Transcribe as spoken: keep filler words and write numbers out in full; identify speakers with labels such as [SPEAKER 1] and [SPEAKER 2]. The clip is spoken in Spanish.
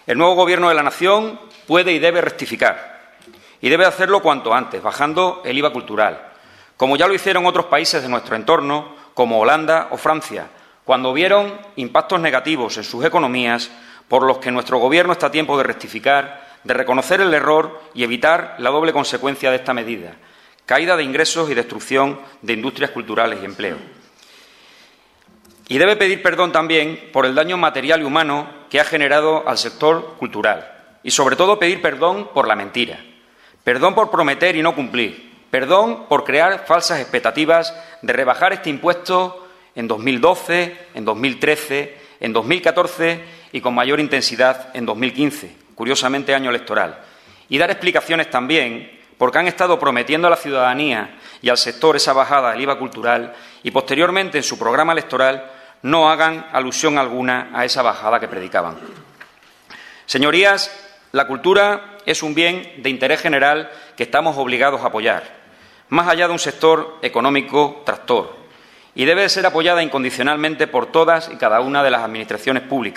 [SPEAKER 1] El nuevo Gobierno de la Nación puede y debe rectificar, y debe hacerlo cuanto antes, bajando el I V A cultural, como ya lo hicieron otros países de nuestro entorno, como Holanda o Francia, cuando vieron impactos negativos en sus economías, por los que nuestro Gobierno está a tiempo de rectificar, de reconocer el error y evitar la doble consecuencia de esta medida: caída de ingresos y destrucción de industrias culturales y empleo. Y debe pedir perdón también por el daño material y humano que ha generado al sector cultural. Y, sobre todo, pedir perdón por la mentira. Perdón por prometer y no cumplir. Perdón por crear falsas expectativas de rebajar este impuesto en dos mil doce, en dos mil trece, en dos mil catorce y con mayor intensidad en dos mil quince, curiosamente año electoral. Y dar explicaciones también porque han estado prometiendo a la ciudadanía y al sector esa bajada del I V A cultural y, posteriormente, en su programa electoral, no hagan alusión alguna a esa bajada que predicaban. Señorías, la cultura es un bien de interés general que estamos obligados a apoyar, más allá de un sector económico tractor, y debe ser apoyada incondicionalmente por todas y cada una de las administraciones públicas.